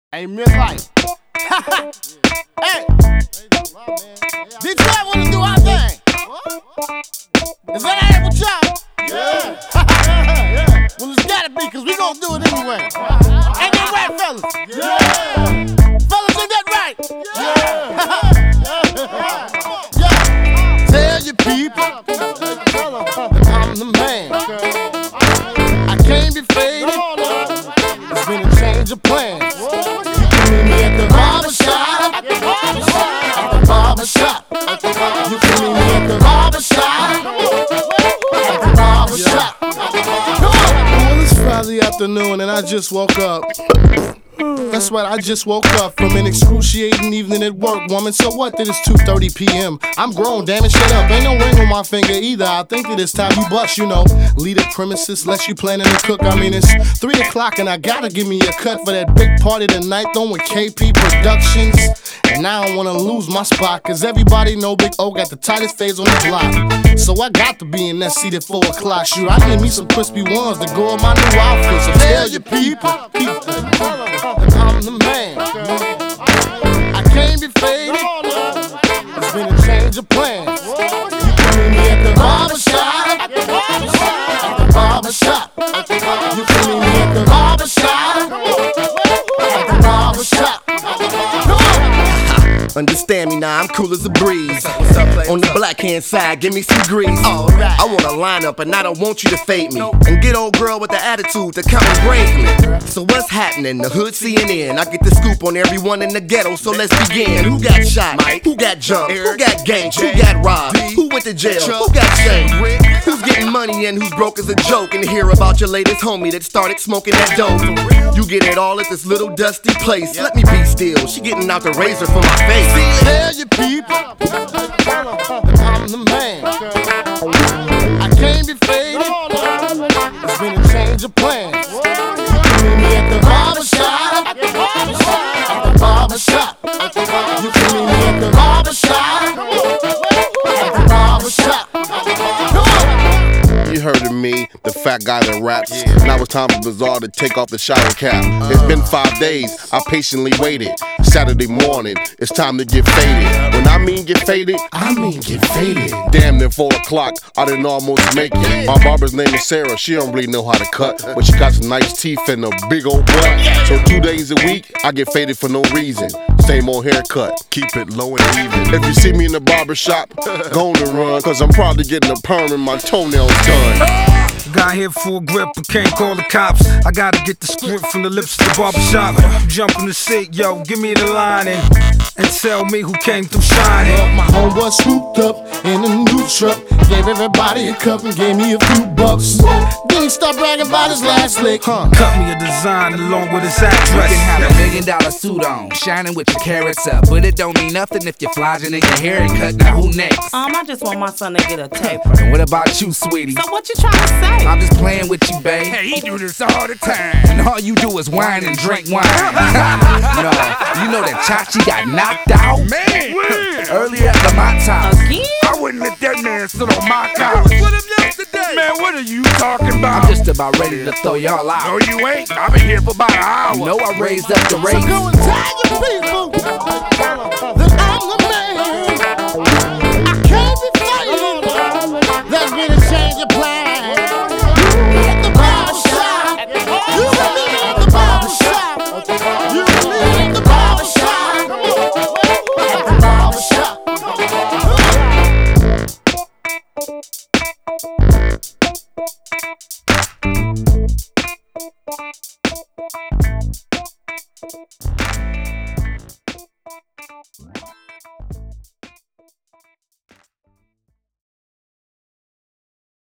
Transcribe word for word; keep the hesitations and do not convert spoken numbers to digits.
Hey, midlife. Hey, Detroit wanna do our thing. Is that alright with y'all? Yeah. Well, it's gotta be, cause we gonna do it anyway. Ain't that right, fellas? Yeah. Fellas, ain't that right? Yeah. Yeah. Tell your people I'm the man. I can't be faded. It's been a change of plans. You can meet me at the barber shop. At the barber shop. At the barber shop. You can meet me at the barber shop. At the barber shop. Come on. Well, it's Friday afternoon and I just woke up. That's right, I just woke up from an excruciating evening at work, woman. So what that it's two thirty p m I'm grown, damn it, shut up. Ain't no ring on my finger either. I think that it's time you bust, you know. Leave the premises, less you planning to cook. I mean, it's three o'clock and I gotta give me a cut for that big party tonight, though, with K P Productions. And I don't wanna lose my spot, cause everybody know Big O got the tightest fades on the block. So I got to be in that seat at four o'clock. Shoot, I need me some crispy ones to go with my new outfit. So tell your people, people, I'm the man. I can't be faded. It's been a change of plans. You can meet me at the barber shop. At the barber shop. At the barber shop. You can meet me at the barber shop. At the barber shop. Understand me now, I'm cool as a breeze. On the black hand side, give me some grease. I want a lineup and I don't want you to fade me. And get old girl with the attitude to come and break me. So what's happening? The hood C N N. I get the scoop on everyone in the ghetto, so let's begin. Who got shot? Who got jumped? Who got ganked? Who got robbed? Who went to jail? Who got shamed? Who's getting money and who's broke as a joke? And hear about your latest homie that started smoking that dope. You get it all at this little dusty place. Let me be still, she getting out the razor for my face. Tell your people I'm the man. I can't be faded. It's been a change of plans. You can meet me at the barber shop. At the barber shop. At the barber shop. You can meet me at the barber shop. At the barber shop. Come on. You heard of me, the fat guy that raps. Now it's time for Bizarre to take off the shower cap. It's been five days, I patiently waited. Saturday morning, it's time to get faded. When I mean get faded, I mean get faded. Damn near four o'clock, I didn't almost make it. My barber's name is Sarah, she don't really know how to cut, but she got some nice teeth and a big old butt. So two days a week, I get faded for no reason. Same old haircut, keep it low and even. If you see me in the barber shop, go on the run, cause I'm probably getting a perm and my toenails done. Got here for a grip, but can't call the cops. I gotta get the script from the lips of the barbershop. Jump in the seat, yo, give me the line and, and tell me who came through shining. Well, my homeboy swooped up in a new truck, gave everybody a cup and gave me a few bucks. Then he started bragging about his last lick. Huh. Cut me a design along with his You address. can have a million dollar suit on, shining with your carrots up, but it don't mean nothing if you're flogging and your hair ain't cut. Now who next? Um, I just want my son to get a taper. And what about you, sweetie? So what you trying to say? I'm just playing with you, babe. Hey, he do this all the time, and all you do is whine and drink wine. No, you know that Chachi got knocked out, man. Earlier after my time. Again? I wouldn't let that man sit on my couch. With him yesterday. Man, what are you talking about? I'm just about ready to throw y'all out. No, you ain't. I've been here for about an hour. You know I raised up the rate. So go and tell your people that I'm the man.